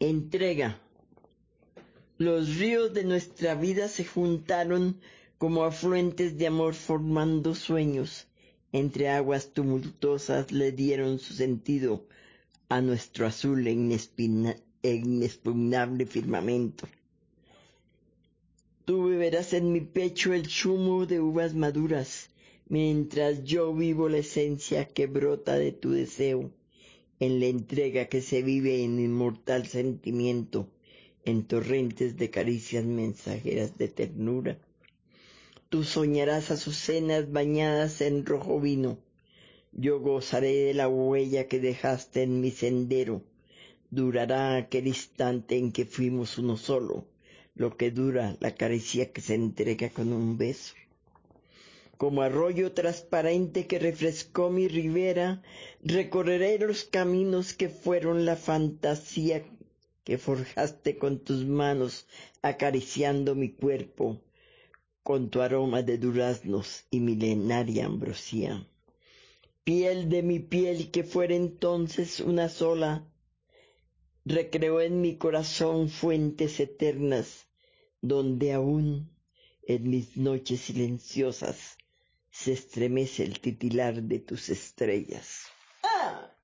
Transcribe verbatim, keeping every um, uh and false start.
Entrega. Los ríos de nuestra vida se juntaron como afluentes de amor formando sueños. Entre aguas tumultuosas le dieron su sentido a nuestro azul e inexpugnable firmamento. Tú beberás en mi pecho el zumo de uvas maduras, mientras yo vivo la esencia que brota de tu deseo, en la entrega que se vive en inmortal sentimiento, en torrentes de caricias mensajeras de ternura. Tú soñarás azucenas bañadas en rojo vino. Yo gozaré de la huella que dejaste en mi sendero. Durará aquel instante en que fuimos uno solo, lo que dura la caricia que se entrega con un beso. Como arroyo transparente que refrescó mi ribera, recorreré los caminos que fueron la fantasía que forjaste con tus manos, acariciando mi cuerpo con tu aroma de duraznos y milenaria ambrosía. Piel de mi piel que fuera entonces una sola, recreó en mi corazón fuentes eternas, donde aún en mis noches silenciosas se estremece el titilar de tus estrellas.